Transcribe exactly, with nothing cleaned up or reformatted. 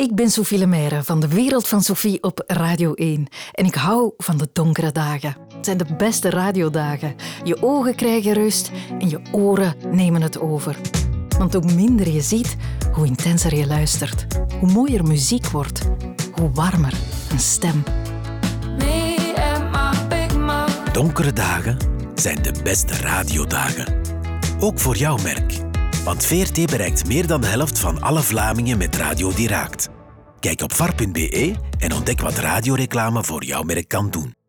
Ik ben Sophie Lemaire van de Wereld van Sophie op Radio één. En ik hou van de donkere dagen. Het zijn de beste radiodagen. Je ogen krijgen rust en je oren nemen het over. Want hoe minder je ziet, hoe intenser je luistert. Hoe mooier muziek wordt. Hoe warmer een stem. Donkere dagen zijn de beste radiodagen. Ook voor jouw merk. Want V R T bereikt meer dan de helft van alle Vlamingen met radio die raakt. Kijk op var punt be en ontdek wat radioreclame voor jouw merk kan doen.